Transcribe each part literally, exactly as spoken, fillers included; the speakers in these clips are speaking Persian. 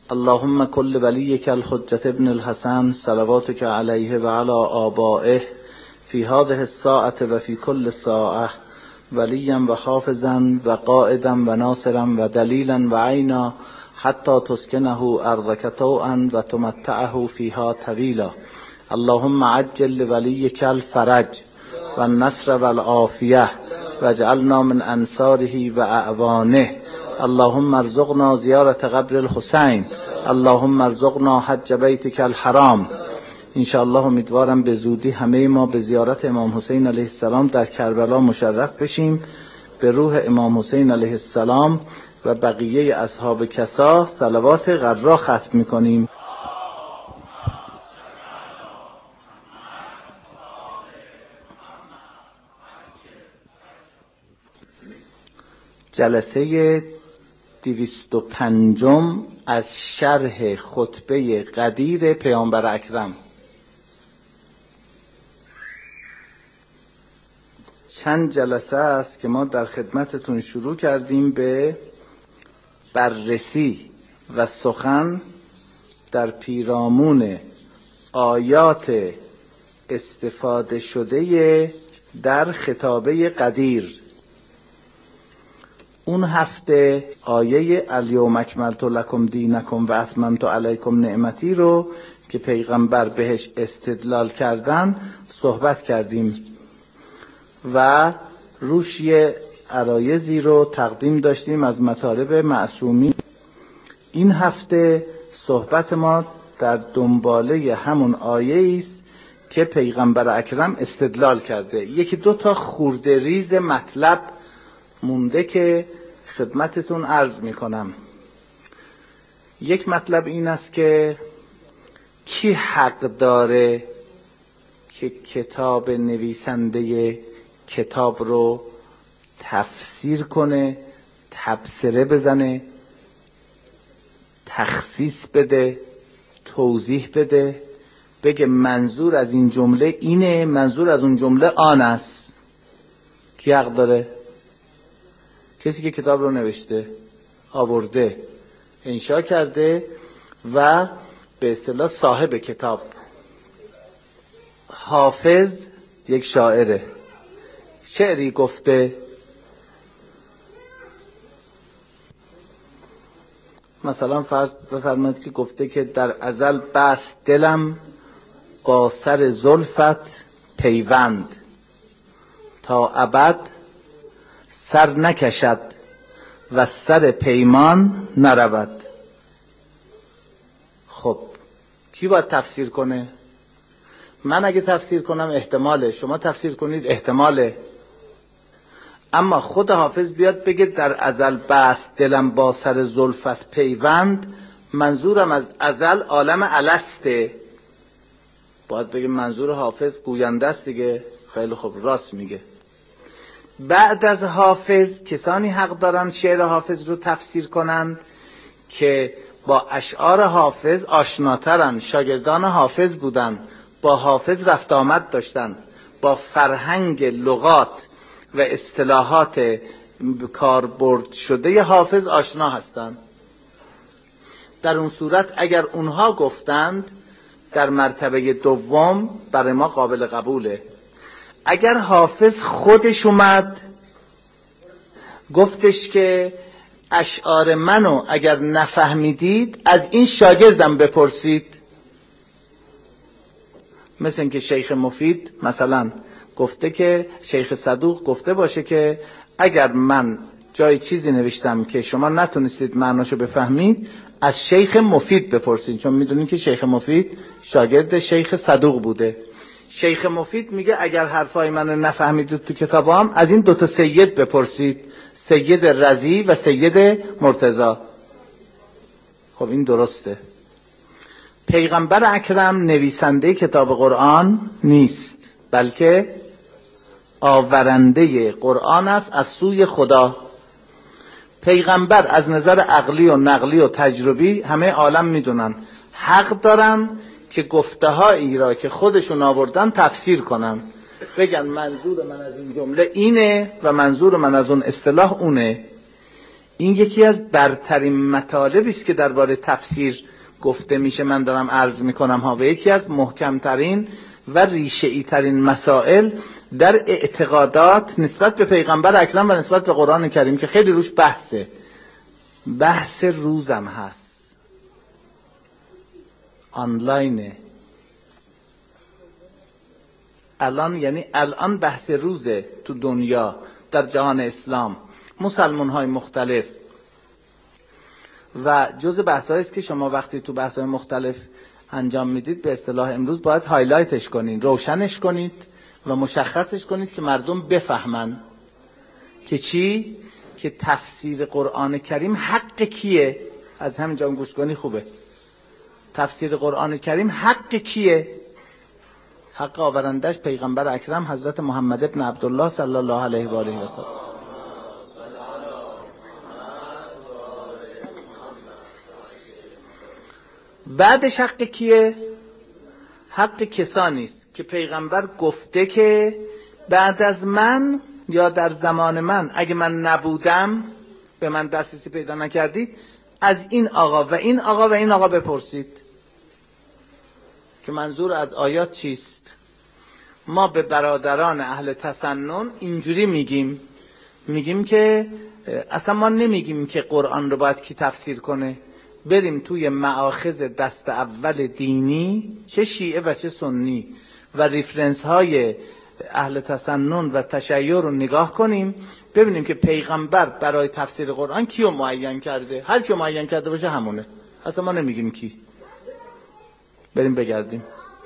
اللهم كل وليك الحجة ابن الحسن صلواتك عليه وعلى آبائه في هذه الساعة وفي كل ساعة وليا وحافظا وقائدا وناصرا ودليلا وعينا حتى تسكنه أرضك طوعا وتمتعه فيها طويلا. اللهم عجل لوليك الفرج والنصر والعافية واجعلنا من أنصاره وأعوانه. اللهم ارزقنا زیارت قبر الحسین. اللهم ارزقنا حج بیتک الحرام. انشاءالله امیدوارم به زودی همه ما به زیارت امام حسین علیه السلام در کربلا مشرف بشیم. به روح امام حسین علیه السلام و بقیه اصحاب کسا صلوات غرا ختم میکنیم. جلسه دویست و پنجم از شرح خطبه قدیر پیامبر اکرم. چند جلسه است که ما در خدمتتون شروع کردیم به بررسی و سخن در پیرامون آیات استفاده شده در خطابه قدیر. اون هفته آیه الیوم اکملت لکم دینکم و اتممت علیکم نعمتی رو که پیغمبر بهش استدلال کردن صحبت کردیم و روش یه عرایضی رو تقدیم داشتیم از مطالب معصومین. این هفته صحبت ما در دنباله همون آیه است که پیغمبر اکرم استدلال کرده. یکی دو تا خورده ریز مطلب مونده که خدمتتون عرض میکنم. یک مطلب این است که کی حق داره که کتاب نویسنده کتاب رو تفسیر کنه، تبصره بزنه، تخصیص بده، توضیح بده، بگه منظور از این جمله اینه، منظور از اون جمله آن است؟ کی حق داره؟ کسی که کتاب رو نوشته، آورده، انشا کرده و به اصطلاح صاحب کتاب. حافظ یک شاعره، شعری گفته، مثلا فرض بفرمایید که گفته که در ازل بست دلم با سر زلفت پیوند تا ابد سر نکشد و سر پیمان نرود. خب کی باید تفسیر کنه؟ من اگه تفسیر کنم احتماله، شما تفسیر کنید احتماله، اما خود حافظ بیاد بگه در ازل بست دلم با سر زلفت پیوند، منظورم از ازل عالم السته. باید بگه منظور حافظ گوینده است دیگه. خیلی خوب، راست میگه. بعد از حافظ کسانی حق دارند شعر حافظ رو تفسیر کنند که با اشعار حافظ آشناترن، شاگردان حافظ بودن، با حافظ رفت آمد داشتن، با فرهنگ لغات و اصطلاحات کاربرد شده حافظ آشنا هستند. در اون صورت اگر اونها گفتند در مرتبه دوم برای ما قابل قبوله. اگر حافظ خودش اومد گفتش که اشعار منو اگر نفهمیدید از این شاگردم بپرسید، مثل این که شیخ مفید مثلا گفته که شیخ صدوق گفته باشه که اگر من جای چیزی نوشتم که شما نتونستید معناشو بفهمید از شیخ مفید بپرسید، چون میدونید که شیخ مفید شاگرد شیخ صدوق بوده. شیخ مفید میگه اگر حرفای منو نفهمیدید تو کتابام از این دوتا سید بپرسید، سید رضی و سید مرتضی. خب این درسته. پیغمبر اکرم نویسنده کتاب قرآن نیست، بلکه آورنده قرآن است از سوی خدا. پیغمبر از نظر عقلی و نقلی و تجربی همه عالم میدونن حق دارن که گفته هایی را که خودشون آوردن تفسیر کنن، بگن منظور من از این جمله اینه و منظور من از اون اصطلاح اونه. این یکی از برترین مطالبی است که درباره تفسیر گفته میشه، من دارم عرض میکنم ها، و یکی از محکمترین و ریشه‌ای ترین مسائل در اعتقادات نسبت به پیغمبر اکرم و نسبت به قرآن کریم که خیلی روش بحثه. بحث روزم هست، آنلاینه الان، یعنی الان بحث روزه تو دنیا، در جهان اسلام، مسلمان های مختلف. و جز بحث هاییست که شما وقتی تو بحث های مختلف انجام میدید به اصطلاح امروز باید هایلایتش کنید، روشنش کنید و مشخصش کنید که مردم بفهمن که چی؟ که تفسیر قرآن کریم حق کیه؟ از همینجا گوش کنی خوبه. تفسیر قرآن کریم حق کیه؟ حق آورندش پیغمبر اکرم حضرت محمد ابن عبدالله صلی الله علیه و آله و سلم. بعدش حق کیه؟ حق کسانی است که پیغمبر گفته که بعد از من یا در زمان من اگه من نبودم، به من دسترسی پیدا نکردید، از این آقا و این آقا و این آقا بپرسید. که منظور از آیات چیست؟ ما به برادران اهل تسنن اینجوری میگیم، میگیم که اصلا ما نمیگیم که قرآن رو باید کی تفسیر کنه. بریم توی مآخذ دست اول دینی، چه شیعه و چه سنی، و ریفرنس های اهل تسنن و تشیع رو نگاه کنیم، ببینیم که پیغمبر برای تفسیر قرآن کیو معین کرده. هر کیو معین کرده باشه همونه، اصلا ما نمیگیم کی. بریم بگردیم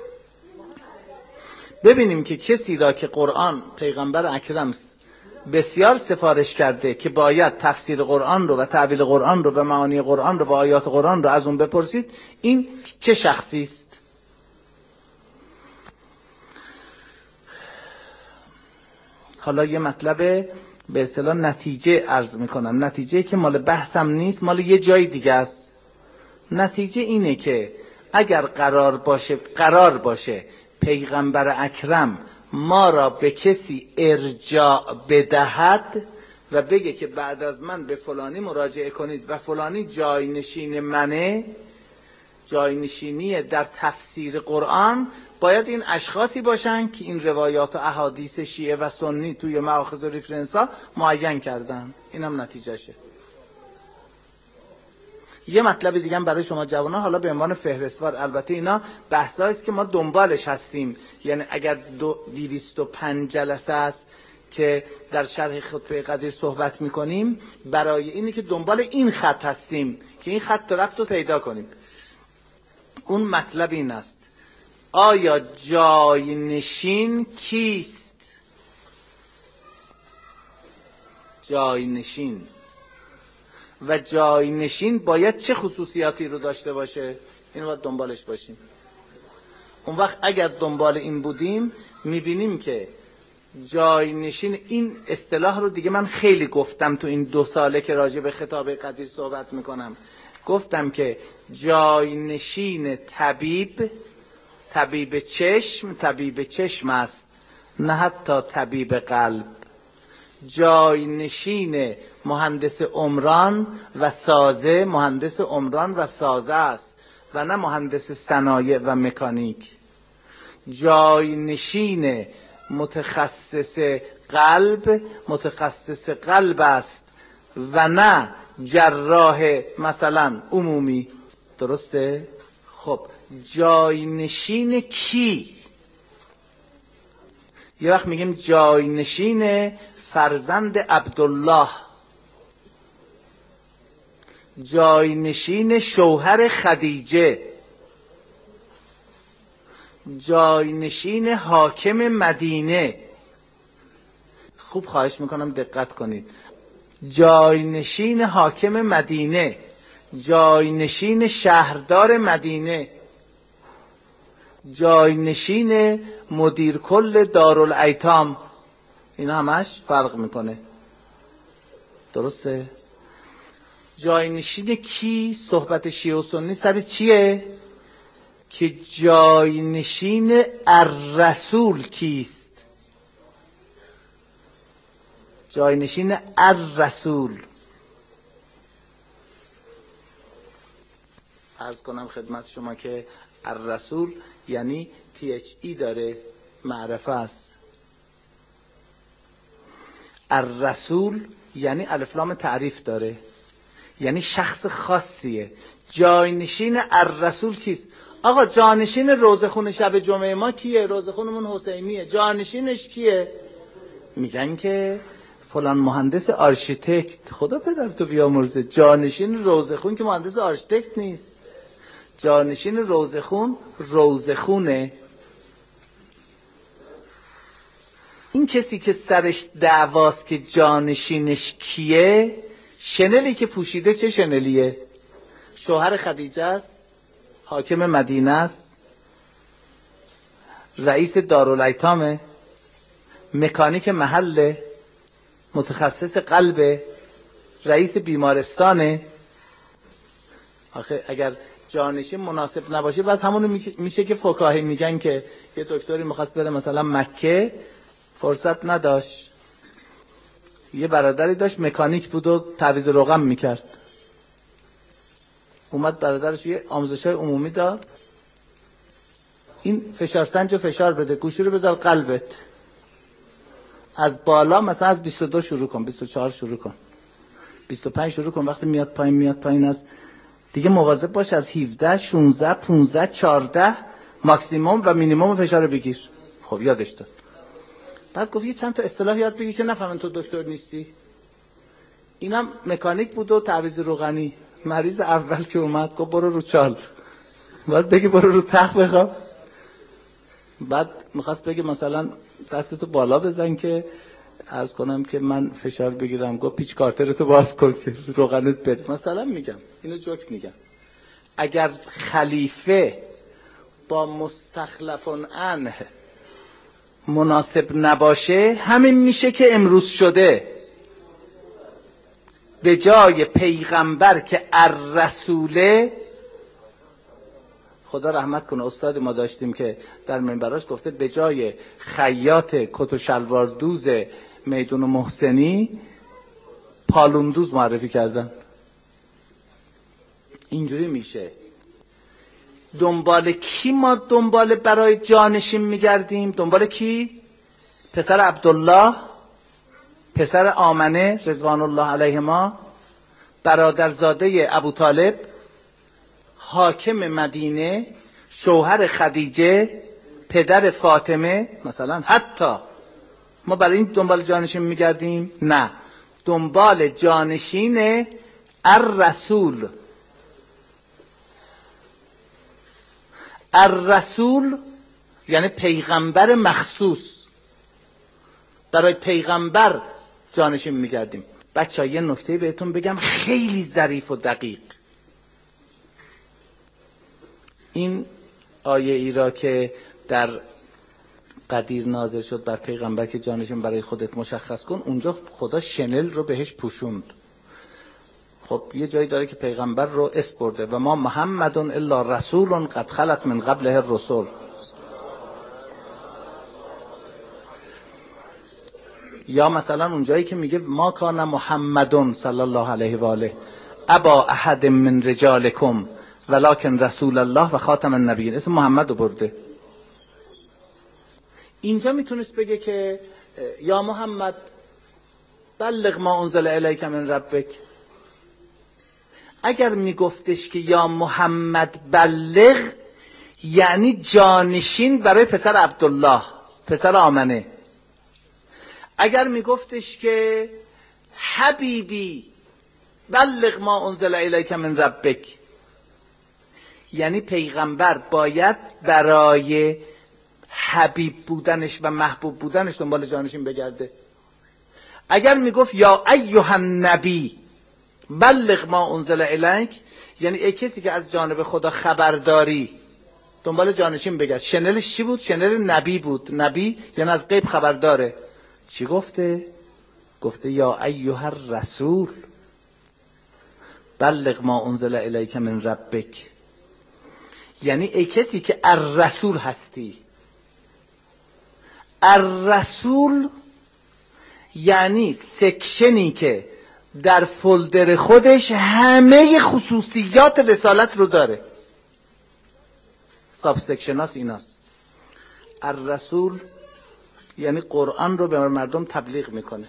ببینیم که کسی را که قرآن پیغمبر اکرم بسیار سفارش کرده که باید تفسیر قرآن رو و تعبیر قرآن رو و معانی قرآن رو و آیات قرآن رو از اون بپرسید، این چه شخصی است؟ حالا یه مطلب به اصطلاح نتیجه عرض میکنم، نتیجه که مال بحثم نیست، مال یه جای دیگه است. نتیجه اینه که اگر قرار باشه قرار باشه پیغمبر اکرم ما را به کسی ارجاع بدهد و بگه که بعد از من به فلانی مراجعه کنید و فلانی جای نشین منه، جای نشینی در تفسیر قرآن، باید این اشخاصی باشن که این روایات و احادیث شیعه و سنی توی مآخذ و ریفرنس ها معین کردن. این هم نتیجهشه. یه مطلب دیگه هم برای شما جوانان، حالا به عنوان فهرستوار، البته اینا بحثایی است که ما دنبالش هستیم، یعنی اگر دویست و پنج جلسه است که در شرح خطبه قدیر صحبت میکنیم، برای اینی که دنبال این خط هستیم که این خط رفت رو پیدا کنیم. اون مطلب این است: آیا جای نشین کیست؟ جای نشین و جای نشین باید چه خصوصیاتی رو داشته باشه؟ این باید دنبالش باشیم. اون وقت اگر دنبال این بودیم میبینیم که جای نشین، این اصطلاح رو دیگه من خیلی گفتم تو این دو ساله که راجع به خطاب قدیر صحبت میکنم. گفتم که جای نشین طبیب، طبیب چشم، طبیب چشم است، نه حتی طبیب قلب. جای نشین مهندس عمران و سازه، مهندس عمران و سازه است و نه مهندس صنایع و مکانیک. جای نشین متخصص قلب، متخصص قلب است و نه جراح مثلا عمومی. درسته؟ خب جای نشین کی؟ یه وقت میگیم جای نشین فرزند عبدالله، جای نشین شوهر خدیجه، جای نشین حاکم مدینه. خوب خواهش میکنم دقت کنید. جای نشین حاکم مدینه، جای نشین شهردار مدینه، جای نشین مدیر کل دارالایتام. این همش فرق میکنه. درسته؟ جای نشین کی؟ صحبت شیعه و سنی سر چیه؟ که جای نشین الرسول کیست؟ جای نشین الرسول. عرض کنم خدمت شما که الرسول یعنی تی اچ ای داره، معرفه است. الرسول یعنی الف لام تعریف داره، یعنی شخص خاصیه. جانشین الرسول کیست؟ آقا جانشین روزخون شب جمعه ما کیه؟ روزخونمون حسینیه. جانشینش کیه؟ میگن که فلان مهندس آرشیتکت. خدا پدرتو بیامرزه. جانشین روزخون که مهندس آرشیتکت نیست. جانشین روزخون روزخونه. این کسی که سرش دعواست که جانشینش کیه، شنلی که پوشیده چه شنلیه؟ شوهر خدیجه است، حاکم مدینه است، رئیس دارالایتامه، مکانیک محله، متخصص قلبه، رئیس بیمارستانه. آخه اگر جانشین مناسب نباشه بعد همون میشه که فقهای میگن که یه دکتری میخواست بره مثلا مکه، فرصت نداشت، یه برادری داشت مکانیک بود و تعویض رقم میکرد، اومد برادرش یه آموزش‌های عمومی داد، این فشار سنج و فشار بده، گوشی رو بذار قلبت، از بالا مثلا از بیست و دو شروع کن، بیست و چهار شروع کن، بیست و پنج شروع کن، وقتی میاد پایین میاد پایین از دیگه مواظب باش از هفده شانزده پانزده چهارده ماکسیموم و مینیموم فشار بگیر. خب یادش داد. بعد گفت یه چند تا اصطلاح یاد بگی که نفهمن تو دکتر نیستی. اینم مکانیک بود و تعویض روغنی. مریض اول که اومد گفت برو رو چال، بعد بگی برو رو تخت بخواب. بعد میخواست بگه مثلا دستتو بالا بزن که عرض کنم که من فشار بگیرم، گفت پیچ کارترتو باز کن که روغنت بده. مثلا میگم، اینو جوک میگم. اگر خلیفه با مستخلفون عنه مناسب نباشه، همین میشه که امروز شده. به جای پیغمبر که الرسوله، خدا رحمت کنه استاد ما داشتیم که در منبراش گفته به جای خیاط کت و شلوار دوز میدون محسنی پالون دوز معرفی کردن. اینجوری میشه. دنبال کی ما دنبال برای جانشین میگردیم؟ دنبال کی؟ پسر عبدالله، پسر آمنه رضوان الله علیهما، برادرزاده ابو طالب، حاکم مدینه، شوهر خدیجه، پدر فاطمه مثلا. حتی ما برای این دنبال جانشین میگردیم؟ نه، دنبال جانشین الرسول. الرسول یعنی پیغمبر مخصوص. برای پیغمبر جانشین میگردیم. بچه ها یه نکته بهتون بگم خیلی ظریف و دقیق. این آیه ای را که در قدیر نازل شد بر پیغمبر که جانشین برای خودت مشخص کن، اونجا خدا شنل رو بهش پوشوند. خب یه جایی داره که پیغمبر رو اسم برده و ما محمدون الا رسول قد خلت من قبله الرسل. یا مثلا اونجایی که میگه ما کان محمدون صلی الله علیه و آله ابا احد من رجالکم ولکن رسول الله و خاتم النبیین، اسم محمد رو برده. اینجا میتونست بگه که یا محمد بلغ ما انزل الیک من ربک. اگر میگفتش که یا محمد بلغ، یعنی جانشین برای پسر عبدالله، پسر آمنه. اگر میگفتش که حبیبی بلغ ما انزل الیک من ربک، یعنی پیغمبر باید برای حبیب بودنش و محبوب بودنش دنبال جانشین بگرده. اگر میگفت یا ایها النبی بلغ ما انزل الیک، یعنی ای کسی که از جانب خدا خبرداری دنبال جانشین بگرد. شنلش چی بود؟ شنل نبی بود. نبی یعنی از غیب خبرداره. چی گفته؟ گفته یا ایها الرسول بلغ ما انزل الیک من ربک، یعنی ای کسی که الرسول هستی. الرسول یعنی سکشنی که در فولدر خودش همه خصوصیات رسالت رو داره. ساب سکشناس ایناست. الرسول یعنی قرآن رو به مردم تبلیغ میکنه.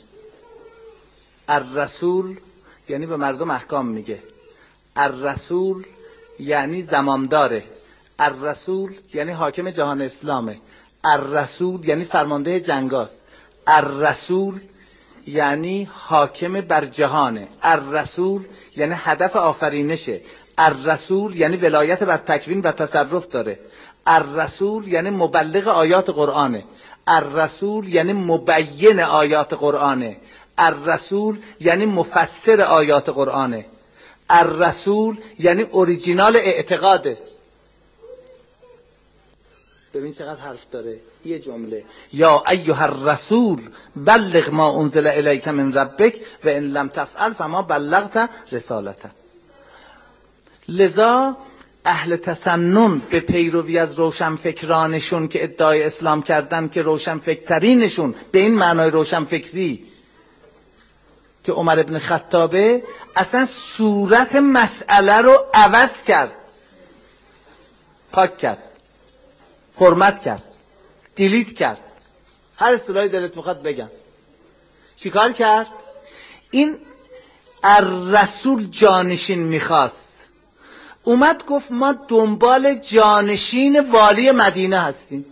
الرسول یعنی به مردم احکام میگه. الرسول یعنی زمامداره. الرسول یعنی حاکم جهان اسلامه. الرسول یعنی فرمانده جنگاست. الرسول یعنی حاکم بر جهانه. الرسول یعنی هدف آفرینشه. الرسول یعنی ولایت بر تکوین و تصرف داره. الرسول یعنی مبلغ آیات قرآنه. الرسول یعنی مبین آیات قرآنه. الرسول یعنی مفسر آیات قرآنه. الرسول یعنی اوریجینال اعتقاده. ببین چقدر حرف داره. یه جمله یا ایها الرسول بلغ ما انزل الیک من ربک و ان لم تفعل فما بلغت رسالته. لذا اهل تسنن به پیروی از روشنفکرانشون که ادعای اسلام کردن که روشنفکرترینشون به این معنای روشنفکری که عمر ابن خطابه، اصلا صورت مسئله رو عوض کرد، پاک کرد، فرمت کرد، دیلیت کرد، هر اصطلاحی دلت میخواد بگم. چیکار کرد؟ این الرسول جانشین میخواست، اومد گفت ما دنبال جانشین والی مدینه هستیم.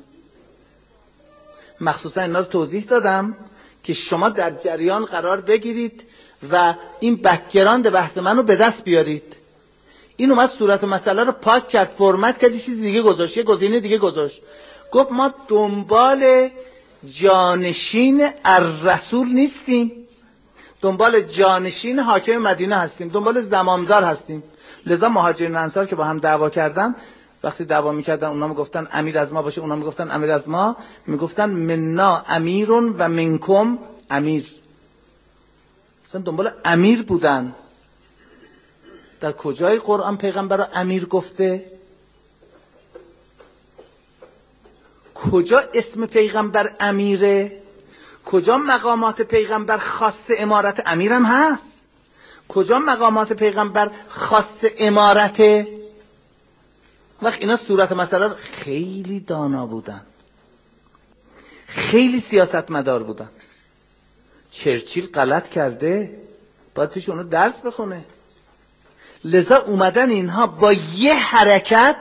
مخصوصا اینا رو توضیح دادم که شما در جریان قرار بگیرید و این بک‌گراند بحث منو به دست بیارید. این اومد صورت مسئله رو پاک کرد، فرمت کرد، یه چیز دیگه گذاشت، یه گزینه دیگه گذاشت، گفت ما دنبال جانشین الرسول نیستیم، دنبال جانشین حاکم مدینه هستیم، دنبال زمامدار هستیم. لذا مهاجرین انصار که با هم دعوا کردن، وقتی دعوا میکردن اونا میگفتن امیر از ما باشه، اونا میگفتن امیر از ما، میگفتن مننا امیرون و منکم امیر. مثلا دنبال امیر بودن. در کجای قرآن پیغمبر را امیر گفته؟ کجا اسم پیغمبر امیره؟ کجا مقامات پیغمبر خاص امارت امیرم هست؟ کجا مقامات پیغمبر خاص امارته؟ وقت اینا صورت مسئله خیلی دانا بودن، خیلی سیاستمدار بودن. چرچیل غلط کرده، باید پیش اونو درس بخونه. لذا اومدن اینها با یه حرکت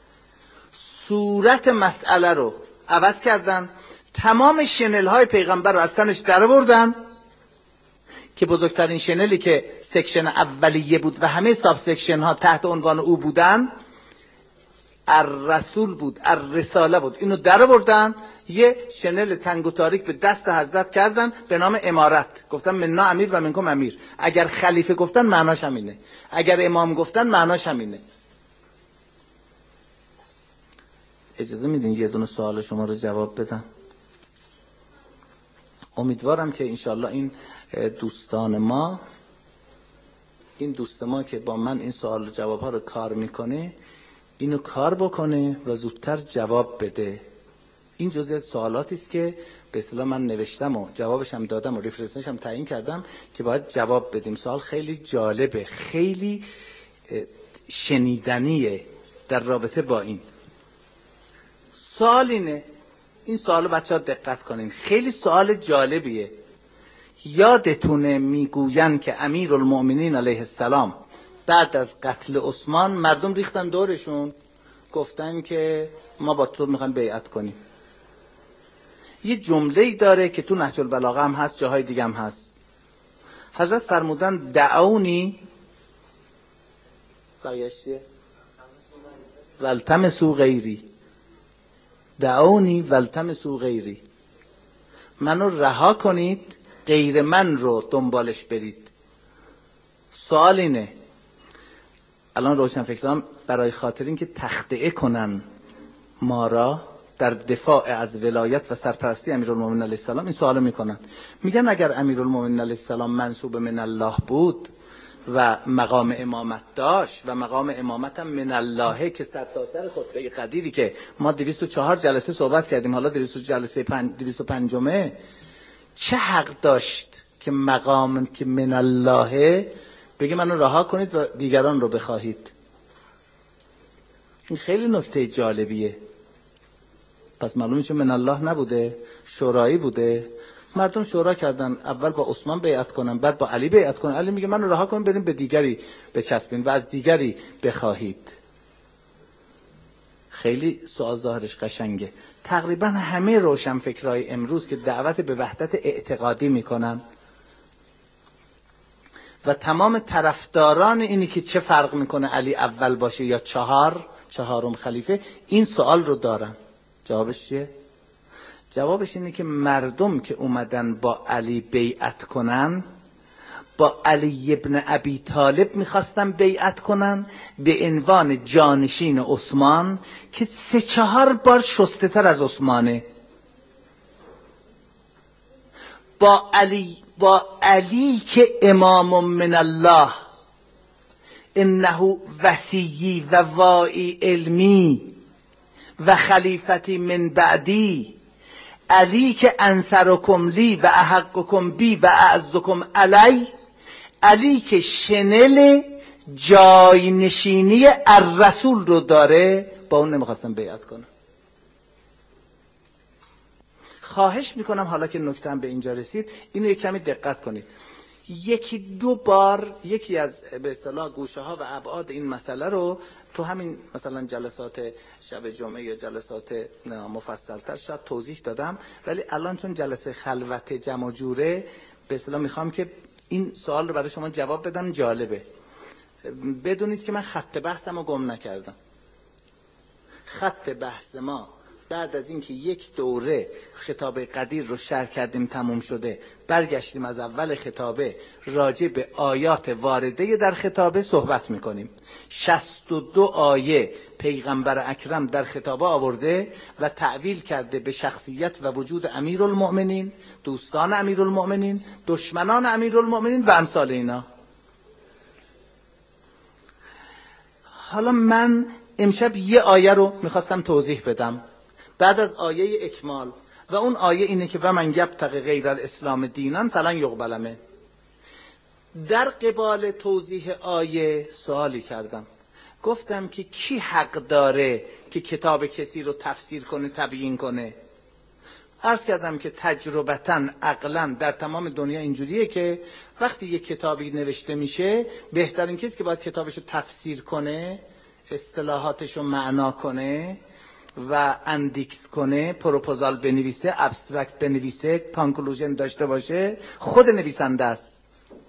صورت مسئله رو عوض کردن، تمام شنل های پیغمبر رو از تنش در بردن که بزرگترین شنلی که سکشن اولیه بود و همه ساب سکشن ها تحت عنوان او بودن الرسول بود، الرساله بود، اینو در بردن، یه شنل تنگ و تاریک به دست حضرت کردن به نام امارت. گفتن مننا امیر و منکم امیر. اگر خلیفه گفتن معناش همینه، اگر امام گفتن معناش همینه. اجازه میدین یه دونه سوال شما رو جواب بدم؟ امیدوارم که انشالله این دوستان ما، این دوست ما که با من این سوال و جواب ها رو کار میکنه، اینو کار بکنه و زودتر جواب بده. این جزء از سوالاتی است که به اصطلاح من نوشتم و جوابش هم دادم و ریفرنسش هم تعیین کردم که باید جواب بدیم. سوال خیلی جالبه، خیلی شنیدنیه در رابطه با این. سوال اینه، این سوالو بچه‌ها دقت کنین، خیلی سوال جالبیه. یادتونه میگوین که امیرالمؤمنین علیه السلام بعد از قتل عثمان مردم ریختن دورشون، گفتن که ما با تو میخوایم بیعت کنیم. یه جمله‌ای داره که تو نهج البلاغه هم هست، جاهای دیگه هم هست. حضرت فرمودن دعونی قایشیه والتمسوا غیری، دعونی والتمسوا غیری، منو رها کنید، غیر من رو دنبالش برید. سوال اینه، الان روشنفکران برای خاطر اینکه تخطئه کنن ما را در دفاع از ولایت و سرپرستی امیرالمومنین علیه السلام این سوالو میکنن. میگن اگر امیرالمومنین علیه السلام منصوب من الله بود و مقام امامت داشت و مقام امامت هم من الله که سرتاسر خطبه قدیری که ما دویست و چهار جلسه صحبت کردیم، حالا دویست جلسه دویست و پنج، چه حق داشت که مقام که من الله بگه منو رها کنید و دیگران رو بخواهید؟ این خیلی نکته جالبیه. پس معلومه که من الله نبوده، شورایی بوده. مردم شورا کردن اول با عثمان بیعت کنن، بعد با علی بیعت کنن. علی میگه منو رها کن بریم به دیگری بچسبین و از دیگری بخواهید. خیلی سوال ظاهرش قشنگه. تقریبا همه روشنفکرای امروز که دعوت به وحدت اعتقادی میکنن و تمام طرفداران اینی که چه فرق میکنه علی اول باشه یا چهار چهارم خلیفه، این سوال رو دارن. جوابش چیه؟ جوابش اینه که مردم که اومدن با علی بیعت کنن، با علی ابن ابی طالب میخواستن بیعت کنن به عنوان جانشین عثمان که سه چهار بار شسته تر از عثمانه. با علی با علی که امام من الله انه وصیی و واعی علمی و خلیفتی من بعدی، علی که انصرکم لی و احقکم بی و اعزکم علی، علی که شنل جای نشینی الرسول رو داره، با اون نمیخواستم بیعت کنم. خواهش میکنم حالا که نکته‌ام به اینجا رسید اینو یک کمی دقت کنید. یکی دو بار یکی از به اصطلاح گوشه ها و ابعاد این مسئله رو تو همین مثلا جلسات شب جمعه یا جلسات مفصل‌تر شاید توضیح دادم، ولی الان چون جلسه خلوت جمع جوره به اصطلاح میخوام که این سوال رو برای شما جواب بدم. جالبه بدونید که من خط بحثم رو گم نکردم. خط بحث ما بعد از اینکه یک دوره خطاب قدیر رو شرح کردیم تموم شده، برگشتیم از اول خطابه راجع به آیات وارده در خطابه صحبت میکنیم. شصت و دو آیه پیغمبر اکرم در خطابه آورده و تعویل کرده به شخصیت و وجود امیرالمؤمنین، دوستان امیرالمؤمنین، دشمنان امیرالمؤمنین و امثال اینا. حالا من امشب یه آیه رو میخواستم توضیح بدم بعد از آیه اکمال، و اون آیه اینه که و من یبتغی غیر الاسلام دینان فلن یقبل. در قبال توضیح آیه سوالی کردم، گفتم که کی حق داره که کتاب کسی رو تفسیر کنه تبیین کنه؟ عرض کردم که تجربتاً عقلاً در تمام دنیا اینجوریه که وقتی یک کتابی نوشته میشه بهترین کسی که باید کتابش رو تفسیر کنه، اصطلاحاتش رو معنا کنه و اندیکس کنه، پروپوزال بنویسه، ابسترکت بنویسه، کانکلوژن داشته باشه، خود نویسنده است.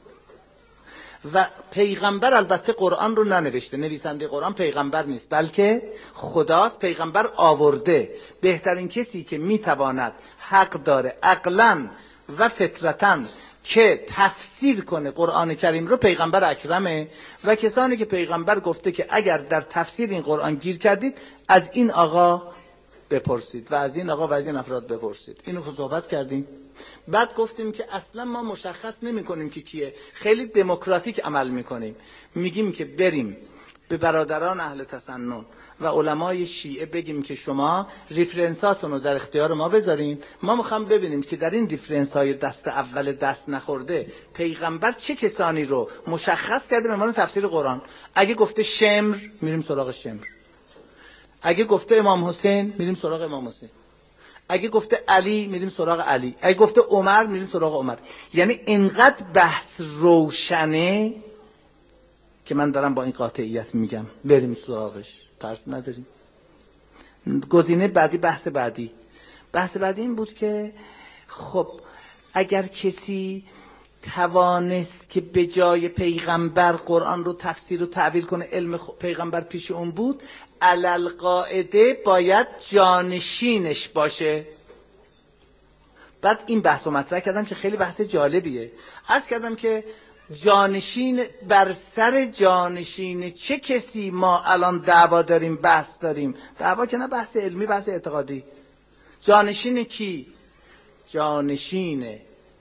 و پیغمبر البته قرآن رو ننوشته، نویسنده قرآن پیغمبر نیست بلکه خداست، پیغمبر آورده. بهترین کسی که میتواند حق داره عقلاً و فطرتاً که تفسیر کنه قرآن کریم رو پیغمبر اکرمه، و کسانی که پیغمبر گفته که اگر در تفسیر این قرآن گیر کردید از این آقا بپرسید و از این آقا و از این افراد بپرسید. اینو که صحبت کردیم. بعد گفتیم که اصلا ما مشخص نمی کنیم که کیه، خیلی دموکراتیک عمل میکنیم. میگیم که بریم به برادران اهل تسنن و علمای شیعه بگیم که شما ریفرنساتون رو در اختیار ما بذارین، ما میخوام ببینیم که در این ریفرنس های دست اول دست نخورده پیغمبر چه کسانی رو مشخص کرده به عنوان تفسیر قرآن. اگه گفته شمر میریم سراغ شمر، اگه گفته امام حسین میریم سراغ امام حسین، اگه گفته علی میریم سراغ علی، اگه گفته عمر میریم سراغ عمر. یعنی اینقدر بحث روشنه که من دارم با این قاطعیت میگم بریم سراغش، ترس نداریم. گزینه بعدی بحث بعدی بحث بعدی این بود که خب اگر کسی توانست که به جای پیغمبر قرآن رو تفسیر و تعبیر کنه، علم پیغمبر پیش اون بود، علل قاعده باید جانشینش باشه. بعد این بحث رو مطرح کردم که خیلی بحث جالبیه. عرض کردم که جانشین بر سر جانشین چه کسی ما الان دعوا داریم، بحث داریم. دعوا که نه، بحث علمی، بحث اعتقادی. جانشین کی؟ جانشین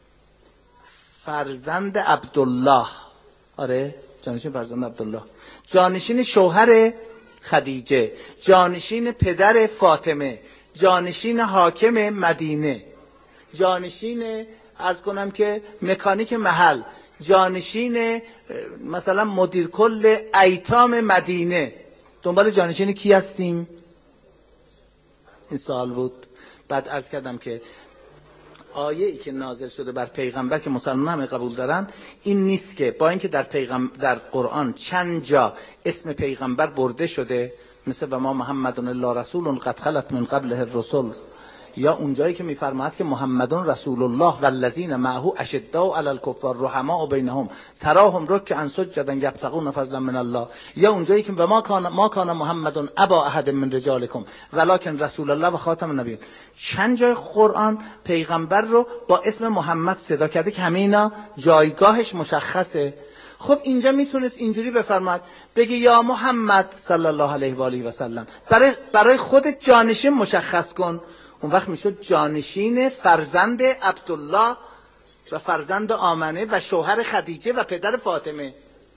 فرزند عبدالله. آره جانشین فرزند عبدالله، جانشین شوهر خدیجه، جانشین پدر فاطمه، جانشین حاکم مدینه، جانشین عرض کنم که مکانیک محل، جانشین مثلا مدیر کل ایتام مدینه. دنبال جانشین کی هستیم؟ این سوال بود. بعد عرض کردم که آیه ای که نازل شده بر پیغمبر که مسلمان همه قبول دارن این نیست که با اینکه در پیغمبر در قرآن چند جا اسم پیغمبر برده شده، مثل و ما محمد الا رسول قد خلت من قبله الرسل، یا اونجایی که میفرماید که محمدون رسول الله والذین معه اشداء علی الکفار رحماء بینهم تراهم رکعا سجدا یبتغون فضلا من الله، یا اونجایی که و ما کان ما کان محمدون ابا احد من رجالکم ولکن رسول الله و خاتم النبیین. چند جای قرآن پیغمبر رو با اسم محمد صدا کرده که همینا جایگاهش مشخصه. خب اینجا میتونست اینجوری بفرماد، بگه یا محمد صلی الله علیه و آله و سلم، برای برای خودت جانشین مشخص کن. اون وقت میشد جانشین فرزند عبدالله و فرزند آمنه و شوهر خدیجه و پدر فاطمه.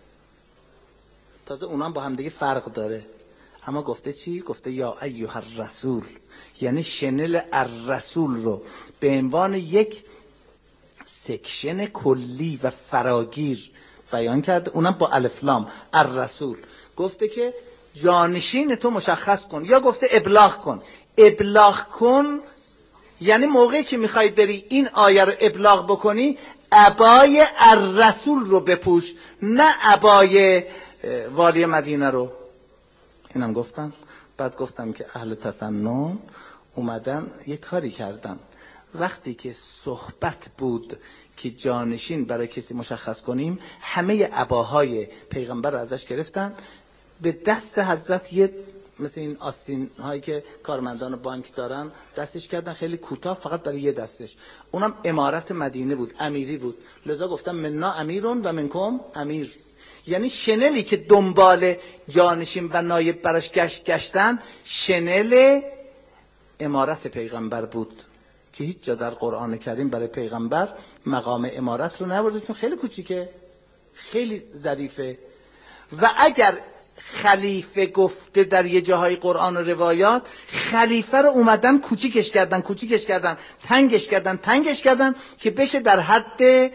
تازه اونام با هم دیگه فرق داره. اما گفته چی؟ گفته یا ایها الرسول، یعنی شنل الرسول رو به عنوان یک سکشن کلی و فراگیر بیان کرده، اونم با الف لام الرسول. گفته که جانشین تو مشخص کن، یا گفته ابلاغ کن. ابلاغ کن یعنی موقعی که میخوای بری این آیه رو ابلاغ بکنی عبای الرسول رو بپوش، نه عبای والی مدینه رو. اینم گفتم. بعد گفتم که اهل تسنن اومدن یه کاری کردن، وقتی که صحبت بود که جانشین برای کسی مشخص کنیم، همه عباهای پیغمبر رو ازش گرفتن، به دست حضرت یه مثل این آستین هایی که کارمندان بانک دارن دستش کردن، خیلی کوتاه، فقط برای یه دستش. اونم امارت مدینه بود، امیری بود. لذا گفتم مننا امیرون و منکم امیر. یعنی شنلی که دنبال جانشین و نایب براش گشت گشتن شنل امارت پیغمبر بود که هیچ جا در قرآن کریم برای پیغمبر مقام امارت رو نبرده، چون خیلی کوچیکه، خیلی ظریفه. و اگر خلیفه گفته در یه جاهای قرآن و روایات، خلیفه رو اومدن کوچیکش کردن کوچیکش کردن تنگش کردن تنگش کردن که بشه در حد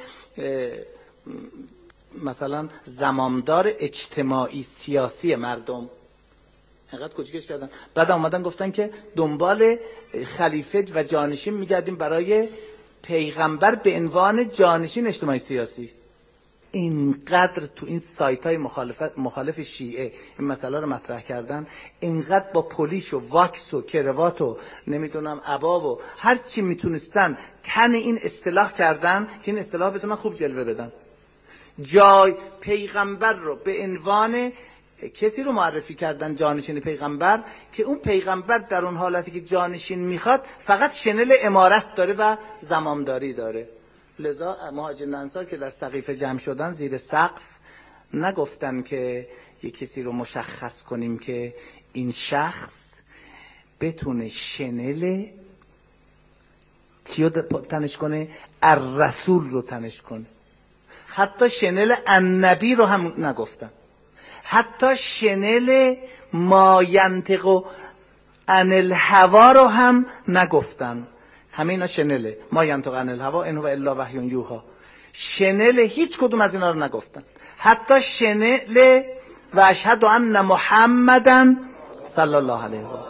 مثلا زمامدار اجتماعی سیاسی مردم، اینقدر کوچیکش کردن. بعد اومدن گفتن که دنبال خلیفه و جانشین میگردیم برای پیغمبر به عنوان جانشین اجتماعی سیاسی. اینقدر تو این سایت های مخالف شیعه این مسئله رو مطرح کردن، اینقدر با پلیش و واکس و کروات و نمیدونم عبا و هر چی میتونستن تن این اصطلاح کردن که این اصطلاح بتونن خوب جلوه بدن. جای پیغمبر رو به عنوان کسی رو معرفی کردن جانشین پیغمبر که اون پیغمبر در اون حالتی که جانشین میخواد فقط شنل امارت داره و زمامداری داره. لذا مهاجرین انصار که در سقیفه جمع شدن زیر سقف نگفتن که یه کسی رو مشخص کنیم که این شخص بتونه شنل چیو تنش کنه؟ الرسول رو تنش کنه. حتی شنل النبی رو هم نگفتن، حتی شنل ما ینطق عن الهوا رو هم نگفتن. همه اینا شنله، ما ینطق عن الهوا ان هو الا وحی یوحی. شنل هیچ کدوم از اینا رو نگفتن. حتی شنل و اشهد ان محمدن صلی الله علیه و آله.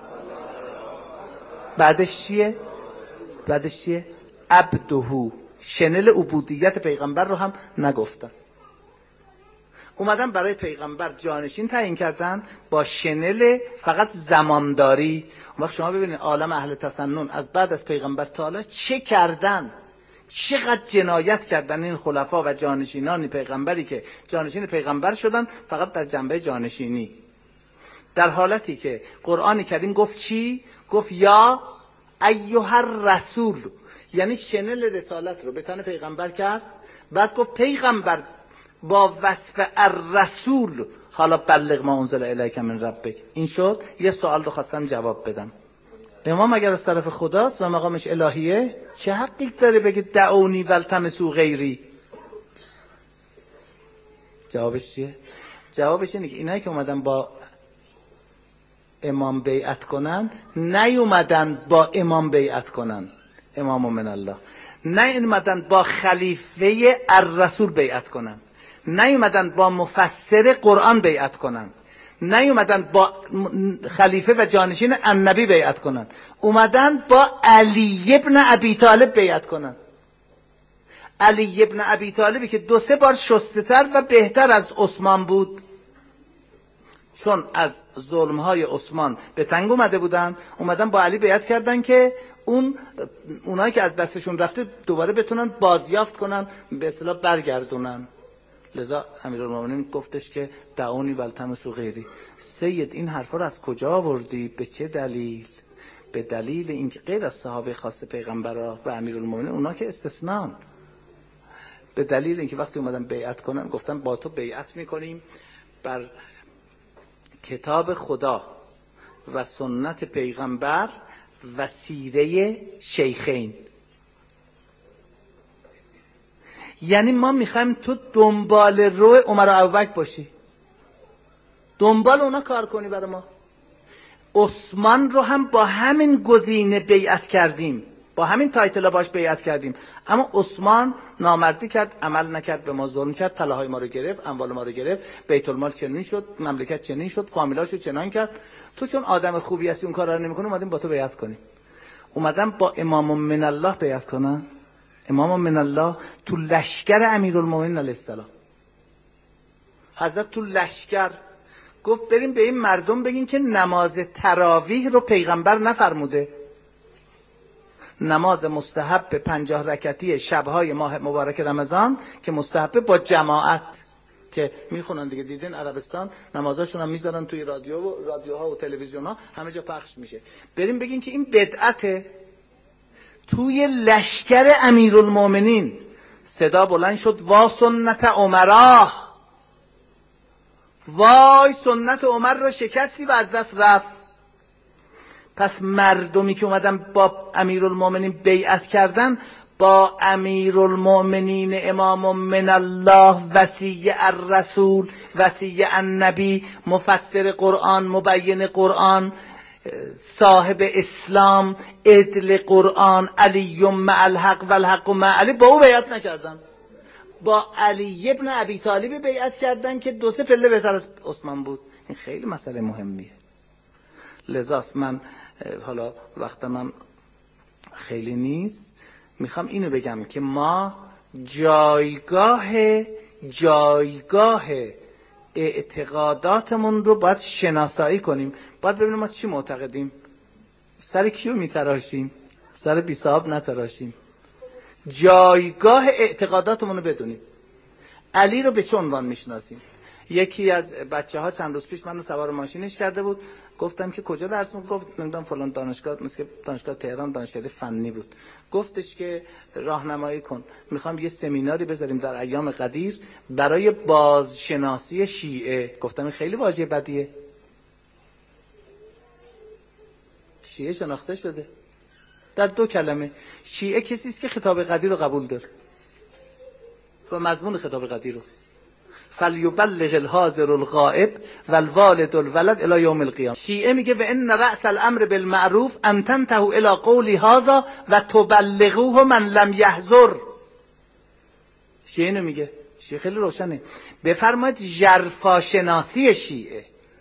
بعدش چیه؟ بعدش چیه؟ عبده. شنل عبودیت پیغمبر رو هم نگفتن. اومدن برای پیغمبر جانشین تعیین کردن با شنل فقط زمامداری. اون وقت شما ببینید عالم اهل تسنن از بعد از پیغمبر تعالی چه کردن، چقدر جنایت کردن این خلفا و جانشینان پیغمبری که جانشین پیغمبر شدن فقط در جنبه جانشینی، در حالتی که قرآن کریم گفت چی؟ گفت یا ایها الرسول، یعنی شنل رسالت رو به تن پیغمبر کرد. بعد گفت پیغمبر با وصف الرسول حالا بلغ ما انزل الیک من ربک. این شد. یه سوال رو خواستم جواب بدم. امام اگر از طرف خداست و مقامش الهیه، چه حقی داره بگه دعونی والتمسوا غیری؟ جوابش چیه؟ جوابش اینه که اینایی که اومدن با امام بیعت کنن نیومدن با امام بیعت کنن، امام من الله، نیومدن با خلیفه الرسول بیعت کنن، نیومدن با مفسر قرآن بیعت کنن، نیومدن با خلیفه و جانشین النبی بیعت کنن، اومدن با علی ابن ابی طالب بیعت کنن. علی ابن ابی طالبی که دو سه بار شسته‌تر و بهتر از عثمان بود، چون از ظلم‌های عثمان به تنگ اومده بودن، اومدن با علی بیعت کردن که اون اونایی که از دستشون رفته دوباره بتونن بازیافت کنن، به اصطلاح برگردونن. لذا امیرالمومنین گفتش که دعونی والتمسوا غیری. سید این حرفا رو از کجا آوردی؟ به چه دلیل؟ به دلیل اینکه غیر از صحابه خاص پیغمبر و امیرالمومنین، اونا که استثنان، به دلیل اینکه وقتی اومدن بیعت کنن گفتن با تو بیعت میکنیم بر کتاب خدا و سنت پیغمبر و سیره شیخین. یعنی ما میخوایم تو دنبال رو عمر و ابوبکر باشی، دنبال اونا کار کنی برای ما. عثمان رو هم با همین گزینه بیعت کردیم، با همین تایتلا باش بیعت کردیم، اما عثمان نامردی کرد، عمل نکرد، به ما ظلم کرد، طلاهای ما رو گرفت، اموال ما رو گرفت، بیت المال چنین شد، مملکت چنین شد، فامیلاشو چنان کرد. تو چون آدم خوبی هستی اون کارا رو نمی‌کنی، اومدیم با تو بیعت کنیم. اومدم با امام من الله بیعت کنن. امام من الله تو لشکر امیرالمومنین علیه السلام، حضرت تو لشکر گفت بریم به این مردم بگین که نماز تراویح رو پیغمبر نفرموده، نماز مستحب پنجاه رکعتی شبهای ماه مبارک رمضان که مستحب با جماعت که میخونن دیگه، دیدین عربستان نمازاشون هم میذارن توی رادیو و رادیوها و تلویزیون ها همه جا پخش میشه. بریم بگین که این بدعته. توی لشکر امیرالمومنین صدا بلند شد وا سنت عمرا، وای سنت عمر رو شکستی و از دست رفت. پس مردمی که اومدن با امیرالمومنین بیعت کردن، با امیرالمومنین امام من الله وصی الرسول وصی النبی مفسر قرآن مبین قرآن صاحب اسلام عدل قرآن علی مع الحق و الحق مع علی، با او بیعت نکردن، با علی ابن ابی طالب بیعت کردن که دو سه پله بهتر از عثمان بود. این خیلی مسئله مهمیه. لذاست من حالا وقتم هم خیلی نیست، میخوام اینو بگم که ما جایگاه جایگاه اعتقاداتمون رو باید شناسایی کنیم، باید ببینیم ما چی معتقدیم، سر کیو میتراشیم، سر بی صاحب نتراشیم، جایگاه اعتقاداتمون رو بدونیم. علی رو به چه عنوان میشناسیم؟ یکی از بچه ها چند روز پیش منو سوار ماشینش کرده بود، گفتم که کجا درس می‌خونی؟ گفت نمیدونم فلان دانشگاه، مثل دانشگاه تهران، دانشگاه فنی بود. گفتش که راهنمایی کن، میخوام یه سمیناری بذاریم در ایام قدیر برای بازشناسی شیعه. گفتم این خیلی واژه بدیه، شیعه شناخته شده در دو کلمه. شیعه کسی است که خطاب قدیر رو قبول داره و مضمون خطاب قدیر رو فلیبلغ الحاضر الغائب والوالد الولد الی یوم القیامه. شیعه میگه و ان رأس الامر بالمعروف ان تنتهوا الی قولی هذا و تبلغوه من لم یحضر. شیعه اینو میگه. شیعه خیلی روشنه. بفرمایید ژرفا شناسی شیعه،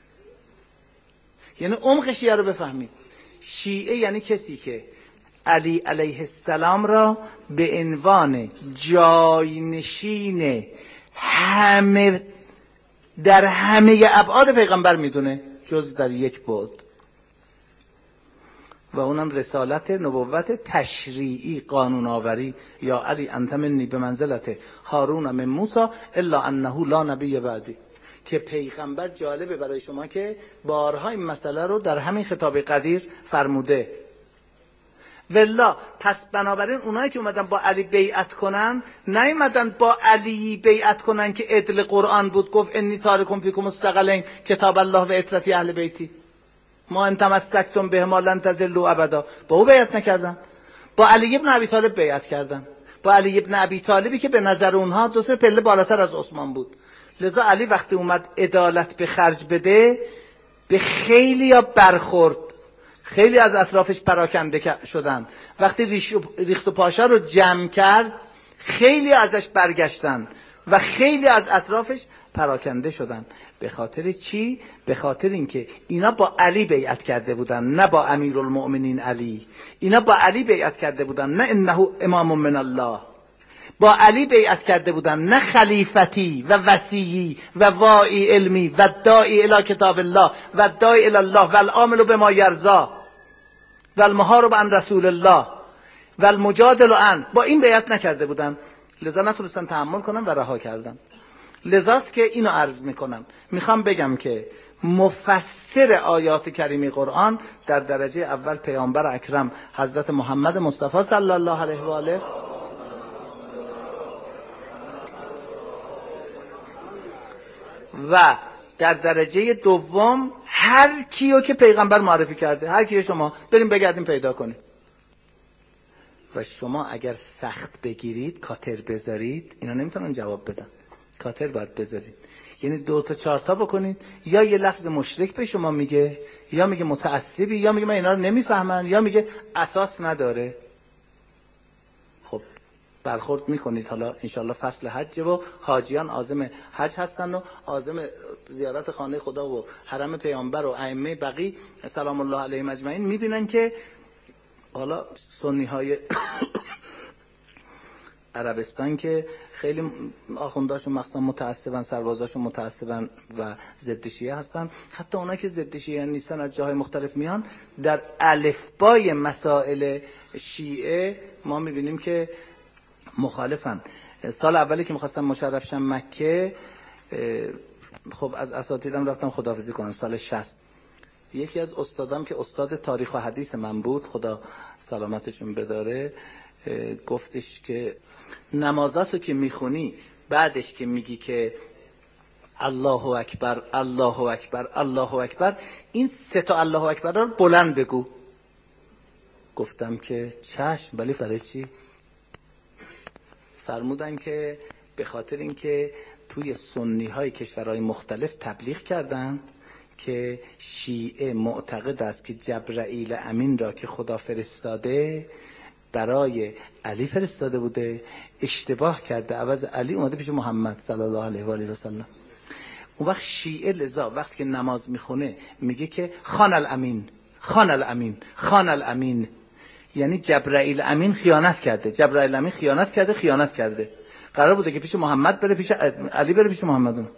یعنی عمق شیعه رو بفهمید. شیعه یعنی کسی که علی علیه السلام را به عنوان جاینشین همه در همه ابعاد پیغمبر میدونه جز در یک بعد، و اونم رسالت نبوت تشریعی قانون آوری. یا علی انت منی به منزلت هارون من موسی الا انه لا نبی بعدی، که پیغمبر جالبه برای شما که بارها این مسئله رو در همین خطاب قدیر فرموده. والله پس بنابراین اونایی که اومدن با علی بیعت کنن نیومدن با علی بیعت کنن که عدل قرآن بود، گفت انی تارکم فیکم الثقلین کتاب الله و عترتی اهل بیتی ما ان تمسکتم بهما لن تضلوا ابدا. با او بیعت نکردن، با علی ابن ابی طالب بیعت کردن، با علی ابن ابی طالبی که به نظر اونها دو سه پله بالاتر از عثمان بود. لذا علی وقتی اومد عدالت به خرج بده به خیلی ها برخورد، خیلی از اطرافش پراکنده شدن. وقتی ریخت و پاشا رو جمع کرد خیلی ازش برگشتن و خیلی از اطرافش پراکنده شدن. به خاطر چی؟ به خاطر اینکه اینا با علی بیعت کرده بودن، نه با امیرالمؤمنین علی. اینا با علی بیعت کرده بودن، نه انه امام من الله. با علی بیعت کرده بودن، نه خلیفتی و وصیی و واعی علمی و داعی الی کتاب الله و داعی الی الله و العامل بما یرضی و المحارب عن رسول الله و المجادل عن. با این بیعت نکرده بودن، لذا نتونستن تحمل کنن و رها کردن. لذاست که اینو عرض میکنم، میخوام بگم که مفسر آیات کریمی قرآن در درجه اول پیامبر اکرم حضرت محمد مصطفی صلی الله علیه و آله، و در درجه دوم هر کیو که پیغمبر معرفی کرده. هر کیو شما بریم بگردیم پیدا کنید. و شما اگر سخت بگیرید، کاتر بذارید، اینا نمیتونن جواب بدن. کاتر باید بذارید، یعنی دو تا چهار تا بکنید. یا یه لفظ مشرک به شما میگه، یا میگه متعصبی، یا میگه من اینا رو نمیفهمن، یا میگه اساس نداره. خب برخورد میکنید. حالا انشالله فصل حج و حاجیان عازم حج هستن و عازم زیارت خانه خدا و حرم پیامبر و ائمه بقی سلام الله علیهم اجمعین، میبینن که حالا سنی های عربستان که خیلی آخونداشون مخصوصا متعصبن، سربازاشون متعصبن و ضد شیعه هستن. حتی اونا که ضد شیعه نیستن از جاهای مختلف میان، در الفبای مسائل شیعه ما میبینیم که مخالفن. سال اولی که میخواستم مشرف شم مکه، خب از اساتیدم رفتم خداحافظی کنم سال شصت. یکی از استادم که استاد تاریخ و حدیث من بود، خدا سلامتشون بداره، گفتش که نمازاتو که میخونی بعدش که میگی که الله اکبر الله اکبر الله اکبر، این سه تا الله اکبر رو بلند بگو. گفتم که چشم، ولی برای چی؟ فرمودن که به خاطر اینکه توی سنی های کشورهای مختلف تبلیغ کردن که شیعه معتقد است که جبرائیل امین را که خدا فرستاده برای علی فرستاده بوده، اشتباه کرده، عوض علی اومده پیش محمد صلی الله علیه و آله و سلم. اون وقت شیعه لذا وقتی که نماز میخونه میگه که خان الامین خان الامین خان الامین، یعنی جبرائیل امین خیانت کرده، جبرائیل امین خیانت کرده خیانت کرده قرار بوده که پیش محمد بره، پیش علی بره، پیش محمد اون.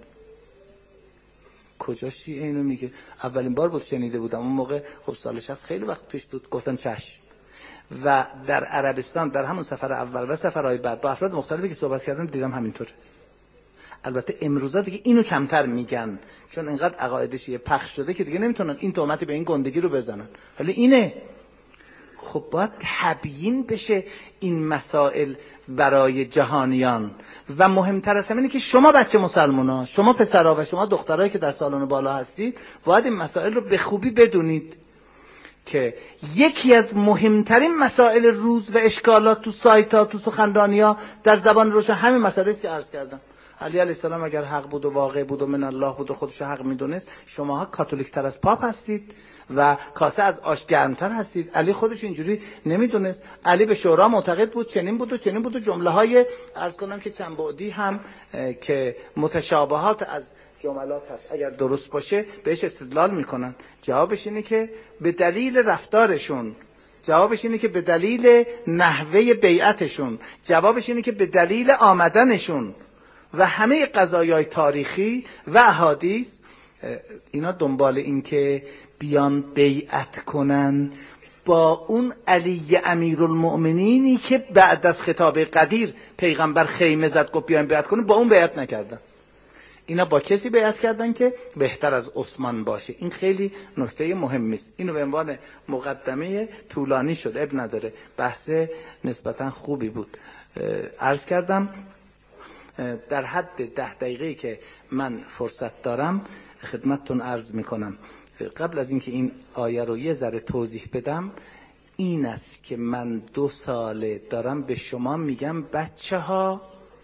کجا شیعه اینو میگه؟ اولین بار بود شنیده بودم اون موقع. خب سالش هست، خیلی وقت پیش بود. گفتم چشم. و در عربستان در همون سفر اول و سفرهای بعد با افراد مختلفی که صحبت کردم دیدم همینطوره. البته امروزا دیگه اینو کمتر میگن، چون اینقدر عقاید شیعه پخش شده که دیگه نمیتونن این تهمتی به این گندگی رو بزنن. ولی اینه. خب باید تبیین بشه این مسائل برای جهانیان. و مهمتر از همه اینه که شما بچه مسلمونا، شما پسرها و شما دخترایی که در سالن بالا هستید، باید این مسائل رو به خوبی بدونید که یکی از مهمترین مسائل روز و اشکالات تو سایت ها، تو سخنرانی ها در زبان روشن همین مسئله است که عرض کردم. علی علیه السلام اگر حق بود و واقع بود و من الله بود و خودش حق میدونست، شماها کاتولیک تر از پاپ هستید و کاسه از آش گرمتر هستید. علی خودش اینجوری نمیدونست. علی به شورا معتقد بود، چنین بود و چنین بود و جمله های عرض کنم که چند بعدی هم که متشابهات از جملات هست اگر درست باشه بهش استدلال میکنن. جوابش اینه که به دلیل رفتارشون، جوابش اینه که به دلیل نحوه بیعتشون، جوابش اینه که به دلیل آمدنشون و همه قضایای تاریخی و احادیث، اینا دنبال این که بیان بیعت کنن با اون علی امیرالمؤمنینی که بعد از خطاب قدیر پیغمبر خیمه زد گفت بیان بیعت کنن، با اون بیعت نکردن. اینا با کسی بیعت کردن که بهتر از عثمان باشه. این خیلی نکته مهمی است. اینو به عنوان مقدمه طولانی شد، اب نداره، بحث نسبتا خوبی بود عرض کردم. در حد ده دقیقه‌ای که من فرصت دارم خدمتتون عرض میکنم. قبل از اینکه این آیه رو یه ذره توضیح بدم، این است که من دو ساله دارم به شما میگم بچه ها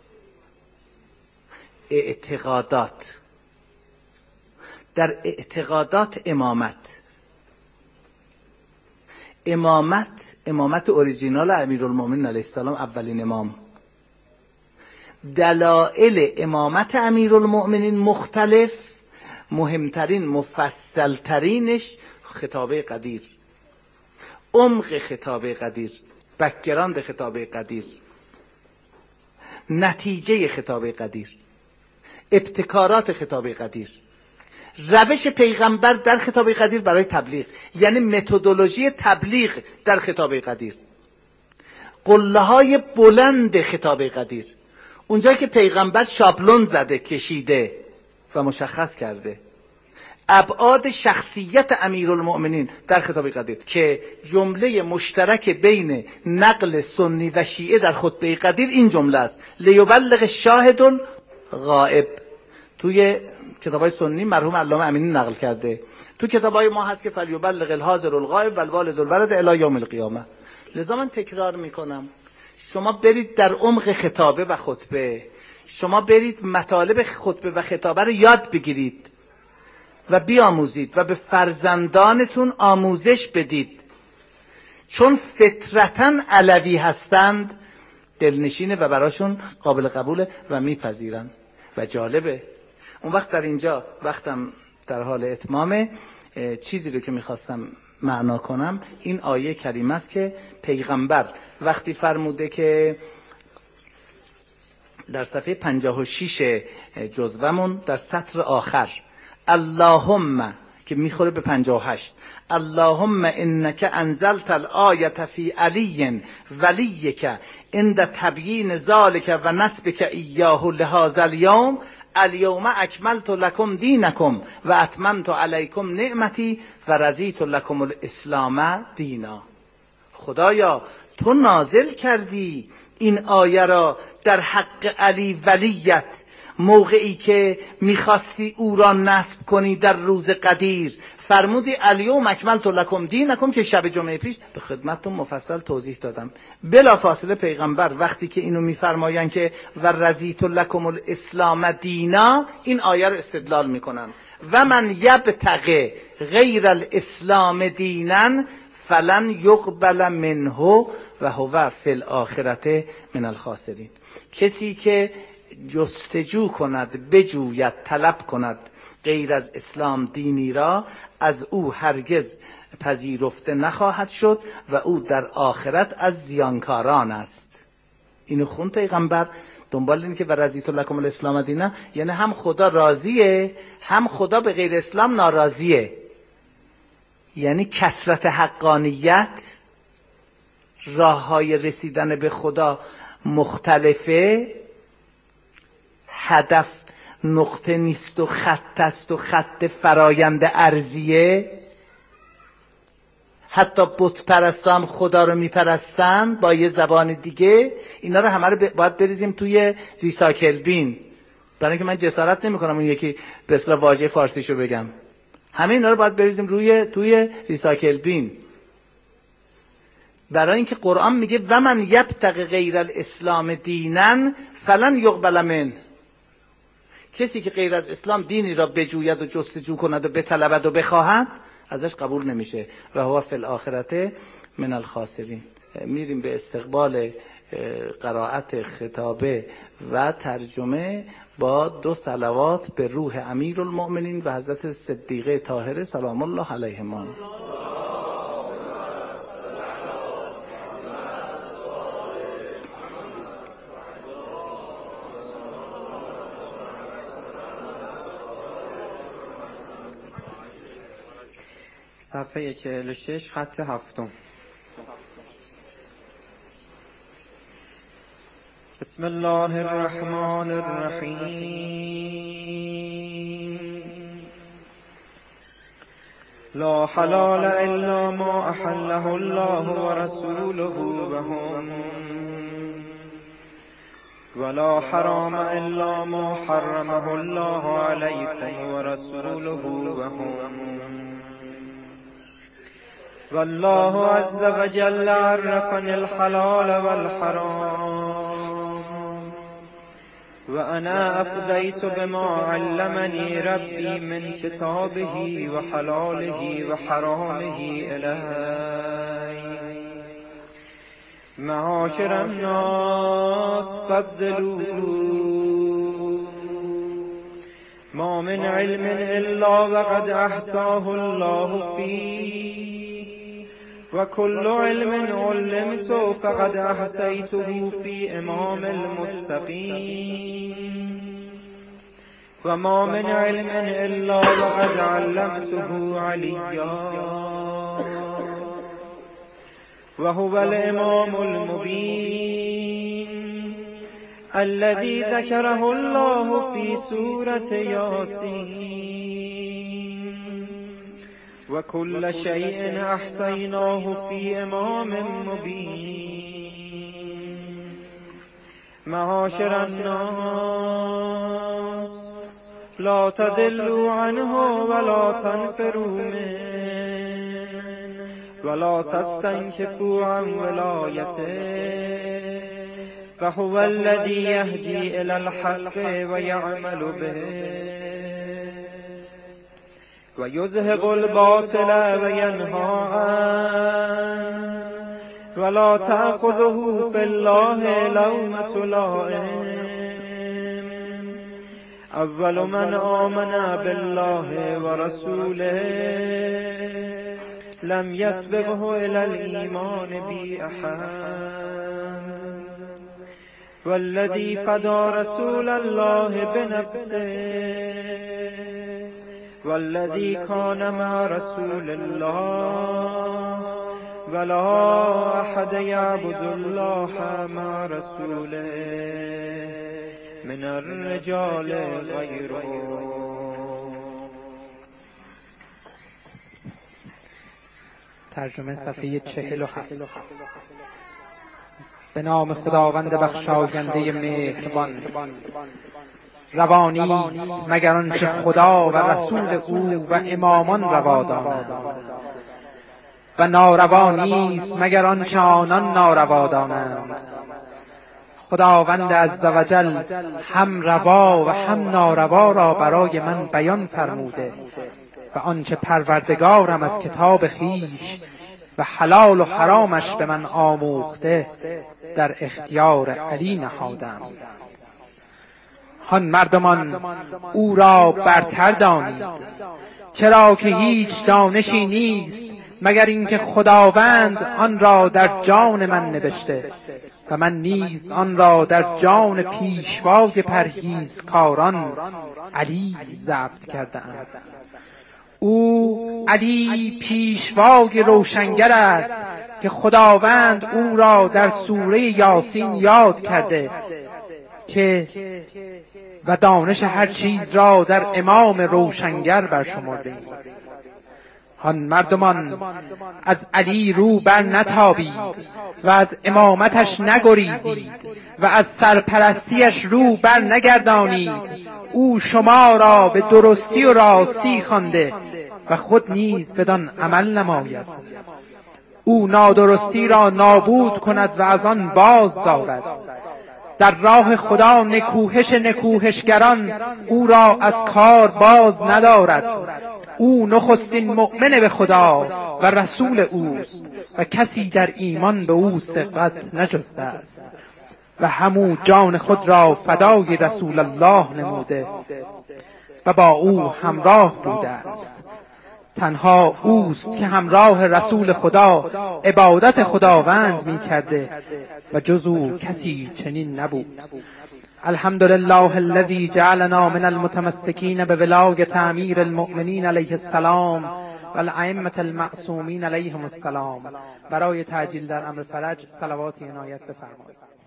اعتقادات، در اعتقادات امامت امامت امامت اوریجینال امیرالمومنین علیه السلام، اولین امام، دلائل امامت امیرالمؤمنین مختلف مهمترین مفصلترینش خطابه قدیر، عمق خطابه قدیر، بکگراند خطابه قدیر، نتیجه خطابه قدیر، ابتکارات خطابه قدیر، روش پیغمبر در خطابه قدیر برای تبلیغ، یعنی متدولوژی تبلیغ در خطابه قدیر، قله های بلند خطابه قدیر، اونجایی که پیغمبر شابلون زده، کشیده و مشخص کرده ابعاد شخصیت امیرالمؤمنین در خطابه قدیر که جمله مشترک بین نقل سنی و شیعه در خطبه قدیر این جمله است: لیبلغ شاهد غائب. توی کتابای سنی مرحوم علامه امینی نقل کرده، تو کتابای ما هست که فلیبلغ الحاضر الغائب والوالد الولد الی یوم القیامه. لذا من تکرار میکنم، شما برید در عمق خطابه و خطبه، شما برید مطالب خطبه و خطابه رو یاد بگیرید و بیاموزید و به فرزندانتون آموزش بدید، چون فطرتاً علوی هستند، دلنشینه و براشون قابل قبوله و میپذیرن و جالبه. اون وقت در اینجا وقتم در حال اتمامه، چیزی رو که میخواستم معنا کنم این آیه کریمه است که پیغمبر وقتی فرموده که در صفحه پنجاه و شش جزومون در سطر آخر، اللهم، که میخوره به پنجاه و هشت، اللهم انک انزلت الآیة فی علی ولیک عند تبیین ذلک و نسبک ایاه لهذا اليوم الیوم اکملت لکم دینکم و اتممت علیکم نعمتی و رضیت لکم الاسلام دینا. خدایا تو نازل کردی این آیه را در حق علی ولیت موقعی که میخواستی او را نصب کنی در روز قدیر، فرمودی الیوم اکملت لکم دینکم که شب جمعه پیش به خدمتتون مفصل توضیح دادم. بلا فاصله پیغمبر وقتی که اینو میفرمایند که و رضیت لکم الاسلام دینا، این آیه رو استدلال میکنن: و من یبتغ غیر الاسلام دینا فلن یقبل منه و هو فی الاخرة من الخاسرین. کسی که جستجو کند، بجوید، طلب کند غیر از اسلام دینی را، از او هرگز پذیرفته نخواهد شد و او در آخرت از زیانکاران است. اینو خون پیغمبر دنبال این که و رضیت لکم الاسلام دینا، یعنی هم خدا راضیه هم خدا به غیر اسلام ناراضیه. یعنی کثرت حقانیت، راه های رسیدن به خدا مختلفه، هدف نقطه نیست و خط است و خط فرایند ارضیه. حتی بت پرستا هم خدا رو میپرستن با یه زبان دیگه. اینا رو همه رو باید بریزیم توی ریسایکل بین، برای اینکه من جسارت نمیکنم اون یکی به اصطلاح واژه فارسیشو بگم. همه اینا رو باید بریزیم روی توی ریسایکل بین، برای اینکه قرآن میگه و من یبتغ غیر الاسلام دینا فلن یقبل منه. کسی که غیر از اسلام دینی را بجوید و جستجو کند و بطلبد و بخواهد، ازش قبول نمیشه و هو فی الاخرة من الخاسرین. میریم به استقبال قرائت خطابه و ترجمه با دو صلوات به روح امیرالمؤمنین و حضرت صدیقه طاهره سلام الله علیهما. صفحه چهل و شش خط هفتم. بسم الله الرحمن الرحیم. لا حلال الا ما احله الله ورسوله وهم ولا حرام الا ما حرمه الله علیکم ورسوله وهم والله عز وجل عرفني الحلال والحرام وأنا أفديت بما علمني ربي من كتابه وحلاله وحرامه إلي. معاشر الناس فضلوا ما من علم الا وقد احصاه الله فيه و كل علم علمت فقد احصیته فی امام المتقین و ما من علم الا وقد علمته علیا و هو الامام المبین الذي ذكره الله في سورة ياسين و كل شيء احصيناه في امام مبين. معاشر الناس لا تضلوا عنه ولا تنفروا منه ولا تستنكفوا عن ولايته فهو الذي يهدي إلى الحق ويعمل به ويزهق الباطل وينهى عنه ولا تأخذه في الله لومة لائم. أول من آمن بالله ورسوله لم يسبقه إلى الإيمان بأحد والذي فدى رسول الله بنفسه والذي كان مع رسول الله ولا أحد يعبد الله مع رسوله من الرجال غيره. ترجمه صفحه چهل و هفت. به نام خداوند بخشاینده مهربان. روانیست مگر آنچه خدا و رسول او و امامان روا دانند و ناروانیست مگر آنچه آنان ناروا دانند. خداوند عزوجل هم روا و هم ناروا را برای من بیان فرموده و آنچه پروردگارم از کتاب خویش و حلال و حرامش به من آموخته در اختیار علی نهادم. هان مردمان او را برتر دانید، چرا که هیچ دانشی نیست مگر اینکه خداوند آن را در جان من نوشته و من نیز آن را در جان پیشوای پرهیزکاران علی ضبط کرده‌ام. او علی پیشوای روشنگر است که خداوند او را در سوره یاسین یاد کرده که و دانش هر چیز را در امام روشنگر برشمرده. هان مردمان از علی رو بر نتابید و از امامتش نگریزید و از سرپرستیش رو بر نگردانید. او شما را به درستی و راستی خوانده و خود نیز بدان عمل نماید. او نادرستی را نابود کند و از آن باز دارد. در راه خدا نکوهش نکوهشگران او را از کار باز ندارد. او نخستین مؤمن به خدا و رسول اوست و کسی در ایمان به او ثقت نجسته است و همو جان خود را فدای رسول الله نموده و با او همراه بوده است. تنها اوست که همراه رسول خدا عبادت خداوند می کرده و جز او کسی چنین نبود. الحمدلله الذي جعلنا من المتمسكين بولایت امیر المؤمنین علیه السلام و الائمة المعصومین علیهم السلام. برای تعجیل در امر فرج صلوات عنایت بفرمایید.